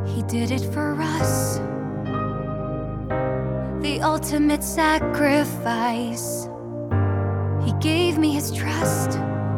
He did it for us, the ultimate sacrifice. He gave me his trust,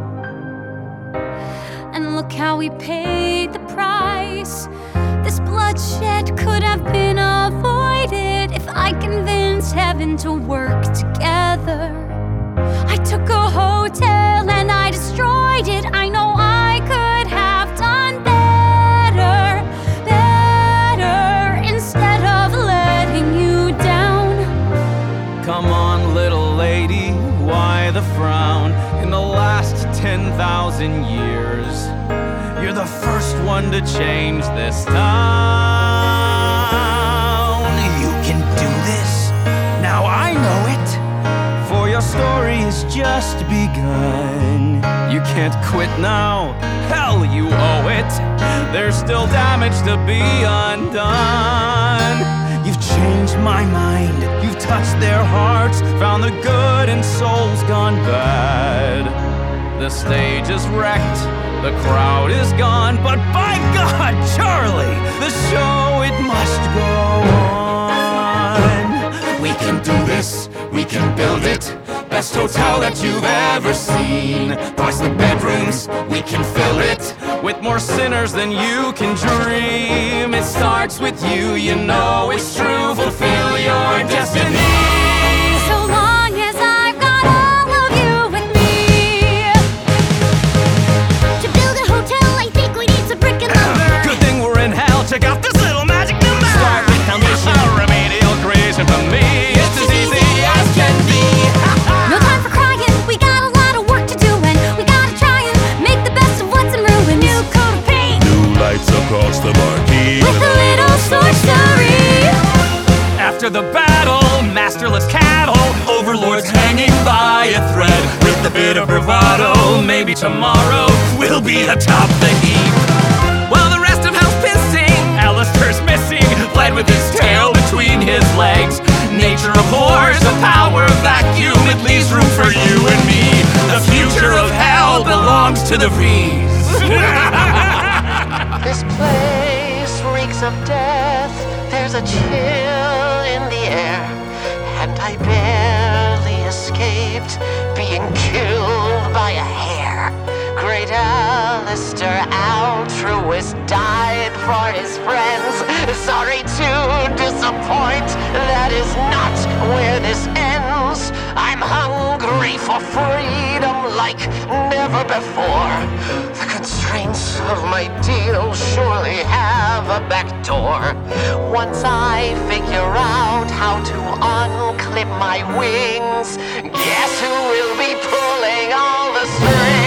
and look how he paid the price. This bloodshed could have been avoided if I convinced heaven to work together. I took a hotel and I destroyed it. I know I could have done better, better, instead of letting you down. Come on, little lady, why the frown? In the last 10,000 years, you're the first one to change this town. You can do this, now I know it. For your story has just begun. You can't quit now, hell, you owe it. There's still damage to be undone. You've changed my mind, you've touched their hearts, found the good in souls gone bad. The stage is wrecked, the crowd is gone, but by God, Charlie, the show, it must go on. We can do this, we can build it. Best hotel that you've ever seen. Twice the bedrooms, we can fill it with more sinners than you can dream. It starts with you, you know it's true. Fulfill your destiny. So long as I've got all of you with me. To build a hotel, I think we need some brick and lumber. Good thing we're in hell, check out this little magic number. Start with foundation, remedial creation for me. It's as easy as can be. No time for crying, we got a lot of work to do, and we gotta try and make the best of what's in ruin. New coat of paint, New lights across the marquee with a little sorcery. After the battle, masterless cattle, overlords hanging by a thread. With a bit of bravado, maybe tomorrow we'll be atop the heap. While the rest of hell's pissing, Alistair's missing, fled with his tail between his legs. Nature abhors a power vacuum, it leaves room for you and me. The future of hell belongs to the V's. This place reeks of death. There's a chill in the air, and I barely escaped being killed by a hair. Great Alistair, altruist, died for his friends. Sorry to disappoint, that is not where this ends. I'm hungry for freedom like never before. The constraints of my deal surely have a back door. Once I figure out how to unclip my wings, guess who will be pulling all the strings?